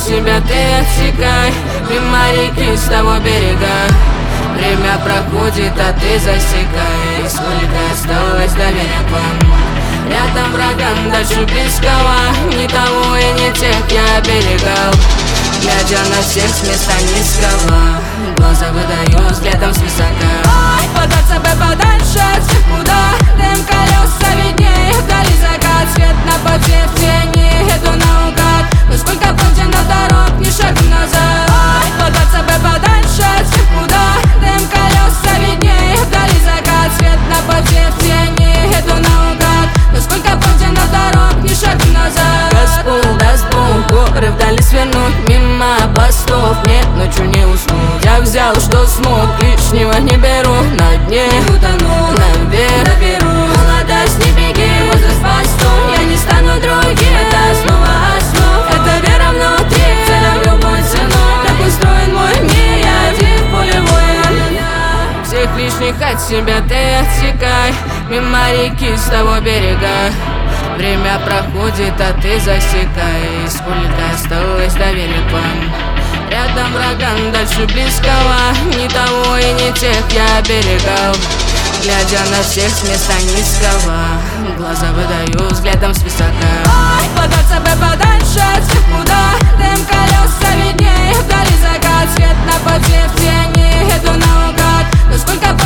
себя ты отсекай, мимо реки с того берега. Время проходит, а ты засекай, сколько осталось до берега. Рядом врагам, дальше близкого, ни того и ни тех я оберегал. Глядя на всех с места низкого, глаза выдаю взглядом свысока. Ой, податься бы подальше от всех, куда дым колеса виднее. Вдали закат, свет на пути в тени, иду наугад, но сколько пройдено дорог, ни шагу назад. Ой, податься бы подальше от всех, куда дым колеса виднее. Вдали закат, свет на пути в тени, иду наугад, но сколько пройдено дорог, ни шагу назад. Газпул, даст Бог, горы вдали свернуть, мимо постов, нет, ночью не уснуть. Я взял, что смог, лишнего не беру, на дне не утону, наверх наберу. Молодость, не беги, возраст постом, я не стану другим, это основа основ. Это вера внутри, цель любой ценой, так устроен мой мир, я один в поле воин. Всех лишних от себя ты отсекай, мимо реки с того берега. Время проходит, а ты засекай, сколько осталось до берега. Рядом врагам, дальше близкого, ни того и ни тех я оберегал. Глядя на всех с места низкого, глаза выдаю взглядом свысока. Ой, податься бы подальше от всех, куда дым колеса виднее. Вдали закат, свет на пути в тени, иду наугад, но сколько